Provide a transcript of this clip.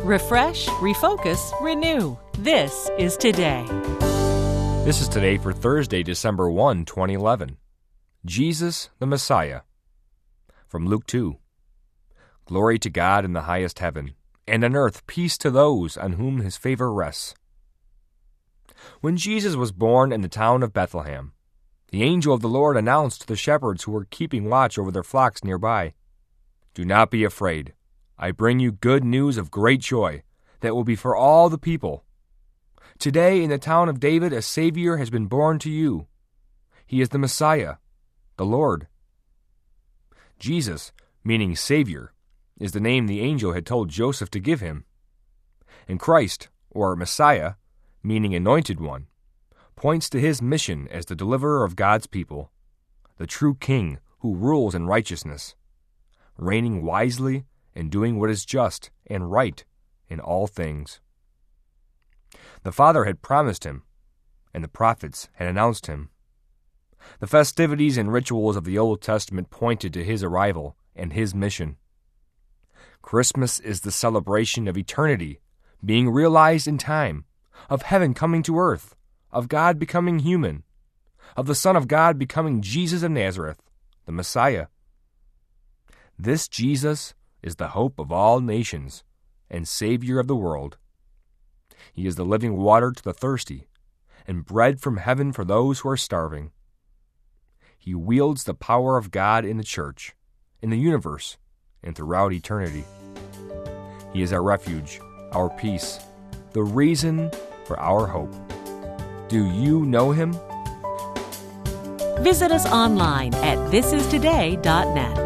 Refresh, refocus, renew. This is Today. This is Today for Thursday, December 1, 2011. Jesus the Messiah. From Luke 2. Glory to God in the highest heaven, and on earth peace to those on whom his favor rests. When Jesus was born in the town of Bethlehem, the angel of the Lord announced to the shepherds who were keeping watch over their flocks nearby, "Do not be afraid. I bring you good news of great joy that will be for all the people. Today in the town of David a Savior has been born to you. He is the Messiah, the Lord." Jesus, meaning Savior, is the name the angel had told Joseph to give him. And Christ, or Messiah, meaning Anointed One, points to his mission as the deliverer of God's people, the true King who rules in righteousness, reigning wisely and doing what is just and right in all things. The Father had promised him, and the prophets had announced him. The festivities and rituals of the Old Testament pointed to his arrival and his mission. Christmas is the celebration of eternity being realized in time, of heaven coming to earth, of God becoming human, of the Son of God becoming Jesus of Nazareth, the Messiah. This Jesus is the hope of all nations and Savior of the world. He is the living water to the thirsty and bread from heaven for those who are starving. He wields the power of God in the church, in the universe, and throughout eternity. He is our refuge, our peace, the reason for our hope. Do you know him? Visit us online at thisistoday.net.